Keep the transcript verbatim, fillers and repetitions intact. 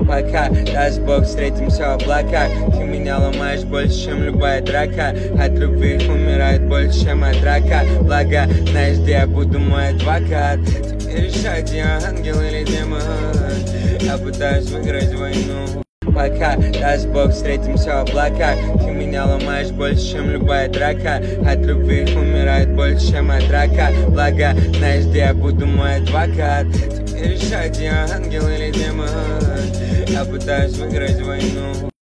Пока, даст Бог, встретимся в облаках. Ты меня ломаешь больше, чем любая драка. От любви умирает больше, чем от рака. Благо, знаешь, где я буду, мой адвокат. Теперь решать, я ангел или демон. Я пытаюсь выиграть войну. Пока, даст Бог, встретимся в облаках. Ты меня ломаешь больше, чем любая драка. От любви умирает больше, чем от рака. Благо, знаешь, где я буду, мой адвокат. Теперь решать, я ангел или демон. Я пытаюсь выиграть войну.